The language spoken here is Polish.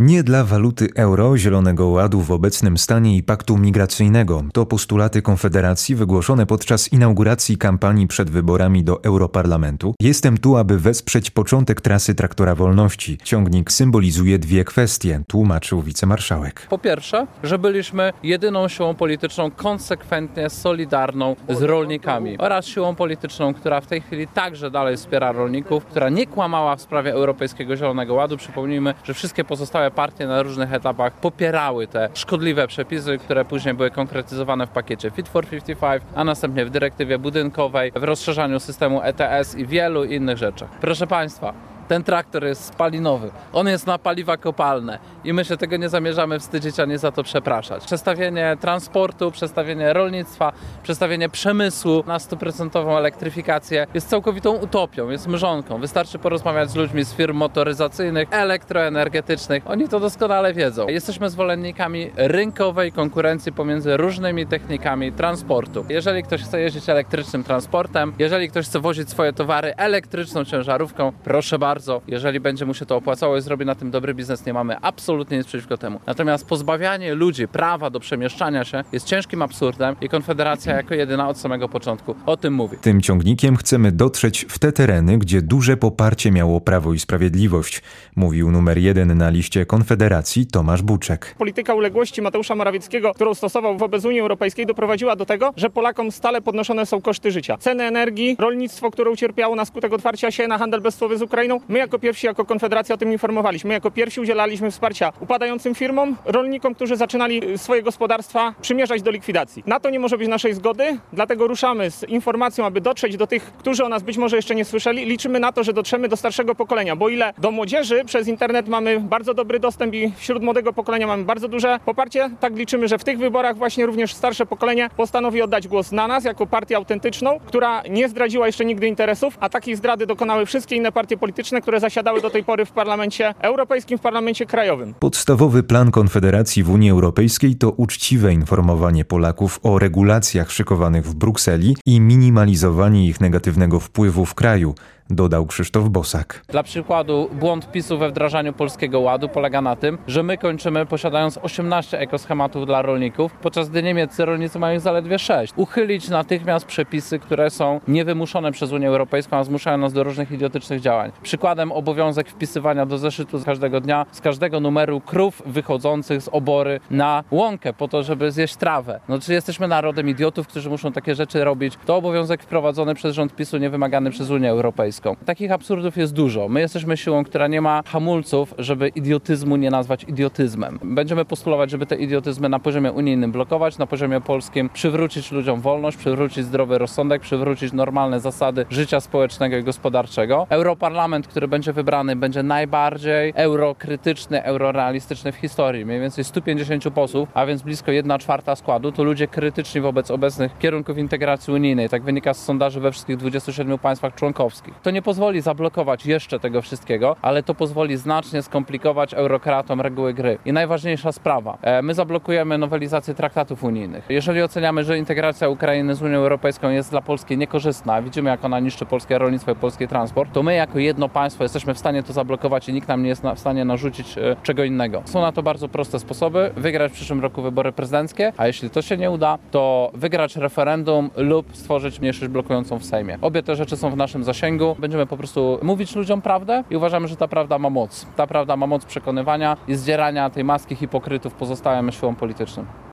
Nie dla waluty euro, Zielonego Ładu w obecnym stanie i paktu migracyjnego. To postulaty Konfederacji wygłoszone podczas inauguracji kampanii przed wyborami do Europarlamentu. Jestem tu, aby wesprzeć początek trasy Traktora Wolności. Ciągnik symbolizuje dwie kwestie, tłumaczył wicemarszałek. Po pierwsze, że byliśmy jedyną siłą polityczną konsekwentnie solidarną z rolnikami oraz siłą polityczną, która w tej chwili także dalej wspiera rolników, która nie kłamała w sprawie Europejskiego Zielonego Ładu. Przypomnijmy, że wszystkie pozostałe partie na różnych etapach popierały te szkodliwe przepisy, które później były konkretyzowane w pakiecie Fit for 55, a następnie w dyrektywie budynkowej, w rozszerzaniu systemu ETS i wielu innych rzeczach. Proszę Państwa, ten traktor jest spalinowy, on jest na paliwa kopalne i my się tego nie zamierzamy wstydzić ani za to przepraszać. Przestawienie transportu, przestawienie rolnictwa, przestawienie przemysłu na 100% elektryfikację jest całkowitą utopią, jest mrzonką. Wystarczy porozmawiać z ludźmi z firm motoryzacyjnych, elektroenergetycznych, oni to doskonale wiedzą. Jesteśmy zwolennikami rynkowej konkurencji pomiędzy różnymi technikami transportu. Jeżeli ktoś chce jeździć elektrycznym transportem, jeżeli ktoś chce wozić swoje towary elektryczną ciężarówką, proszę bardzo, jeżeli będzie mu się to opłacało i zrobi na tym dobry biznes, nie mamy absolutnie nic przeciwko temu. Natomiast pozbawianie ludzi prawa do przemieszczania się jest ciężkim absurdem i Konfederacja jako jedyna od samego początku o tym mówi. Tym ciągnikiem chcemy dotrzeć w te tereny, gdzie duże poparcie miało Prawo i Sprawiedliwość, mówił numer 1 na liście Konfederacji Tomasz Buczek. Polityka uległości Mateusza Morawieckiego, którą stosował wobec Unii Europejskiej, doprowadziła do tego, że Polakom stale podnoszone są koszty życia. Ceny energii, rolnictwo, które ucierpiało na skutek otwarcia się na handel bezcłowy z Ukrainą. My jako pierwsi, jako Konfederacja o tym informowaliśmy. My jako pierwsi udzielaliśmy wsparcia upadającym firmom, rolnikom, którzy zaczynali swoje gospodarstwa przymierzać do likwidacji. Na to nie może być naszej zgody, dlatego ruszamy z informacją, aby dotrzeć do tych, którzy o nas być może jeszcze nie słyszeli. Liczymy na to, że dotrzemy do starszego pokolenia, bo ile do młodzieży przez internet mamy bardzo dobry dostęp i wśród młodego pokolenia mamy bardzo duże poparcie, tak liczymy, że w tych wyborach właśnie również starsze pokolenie postanowi oddać głos na nas jako partię autentyczną, która nie zdradziła jeszcze nigdy interesów, a takiej zdrady dokonały wszystkie inne partie polityczne, które zasiadały do tej pory w Parlamencie Europejskim, w Parlamencie Krajowym. Podstawowy plan Konfederacji w Unii Europejskiej to uczciwe informowanie Polaków o regulacjach szykowanych w Brukseli i minimalizowanie ich negatywnego wpływu w kraju, dodał Krzysztof Bosak. Dla przykładu błąd PiS-u we wdrażaniu Polskiego Ładu polega na tym, że my kończymy posiadając 18 ekoschematów dla rolników, podczas gdy niemieccy rolnicy mają ich zaledwie 6. Uchylić natychmiast przepisy, które są niewymuszone przez Unię Europejską, a zmuszają nas do różnych idiotycznych działań. Przykładem obowiązek wpisywania do zeszytu z każdego dnia, z każdego numeru krów wychodzących z obory na łąkę po to, żeby zjeść trawę. No czy jesteśmy narodem idiotów, którzy muszą takie rzeczy robić? To obowiązek wprowadzony przez rząd PiS-u, niewymagany przez Unię Europejską. Takich absurdów jest dużo. My jesteśmy siłą, która nie ma hamulców, żeby idiotyzmu nie nazwać idiotyzmem. Będziemy postulować, żeby te idiotyzmy na poziomie unijnym blokować, na poziomie polskim przywrócić ludziom wolność, przywrócić zdrowy rozsądek, przywrócić normalne zasady życia społecznego i gospodarczego. Europarlament, który będzie wybrany, będzie najbardziej eurokrytyczny, eurorealistyczny w historii. Mniej więcej 150 posłów, a więc blisko 1/4 składu, to ludzie krytyczni wobec obecnych kierunków integracji unijnej. Tak wynika z sondaży we wszystkich 27 państwach członkowskich. To nie pozwoli zablokować jeszcze tego wszystkiego, ale to pozwoli znacznie skomplikować eurokratom reguły gry. I najważniejsza sprawa. My zablokujemy nowelizację traktatów unijnych. Jeżeli oceniamy, że integracja Ukrainy z Unią Europejską jest dla Polski niekorzystna, widzimy jak ona niszczy polskie rolnictwo i polski transport, to my jako jedno państwo jesteśmy w stanie to zablokować i nikt nam nie jest w stanie narzucić czego innego. Są na to bardzo proste sposoby. Wygrać w przyszłym roku wybory prezydenckie, a jeśli to się nie uda, to wygrać referendum lub stworzyć mniejszość blokującą w Sejmie. Obie te rzeczy są w naszym zasięgu. Będziemy po prostu mówić ludziom prawdę i uważamy, że ta prawda ma moc. Ta prawda ma moc przekonywania i zdzierania tej maski hipokrytów pozostałym siłom politycznym.